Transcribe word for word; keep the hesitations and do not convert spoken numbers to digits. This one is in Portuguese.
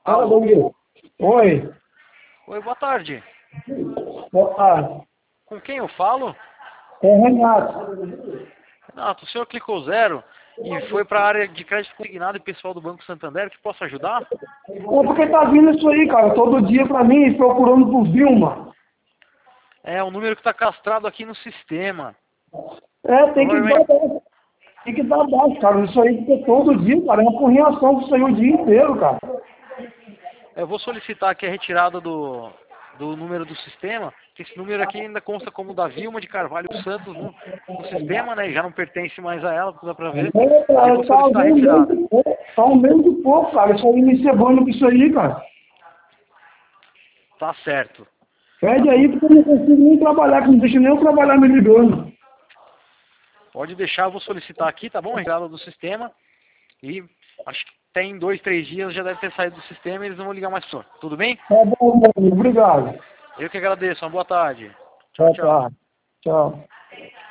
Fala, Alô? Domingo. Oi. Oi, boa tarde. Boa tarde. Com quem eu falo? É Renato. Renato, o senhor clicou zero e foi para a área de crédito consignado e pessoal do Banco Santander, que posso ajudar? É porque tá vindo isso aí, cara, todo dia pra mim, procurando por Vilma. É o número que está castrado aqui no sistema. É, tem que dar Provavelmente, baixo. Tem que dar baixo, cara. Isso aí porque todo dia, cara, é uma porrinhação que isso aí o dia inteiro, cara. eu vou solicitar aqui a retirada do, do número do sistema, que esse número aqui ainda consta como da Vilma de Carvalho Santos no, no sistema, né? E já não pertence mais a ela, dá pra ver. É, E eu cara, vou tá um solicitar a mês retirada. e pouco, tá um mês e pouco, cara. Isso aí me cebando com isso aí, cara. Tá certo. Tá Pede aí tudo. porque eu não consigo nem trabalhar, que não deixa nem eu trabalhar me ligando. Pode deixar, eu vou solicitar aqui, tá bom? A retirada do sistema. E acho que tem dois, três dias já deve ter saído do sistema e eles não vão ligar mais pro senhor. Tudo bem? Tá bom, meu amigo. Obrigado. Eu que agradeço. Uma boa tarde. Tchau, Boa tchau. tarde. Tchau.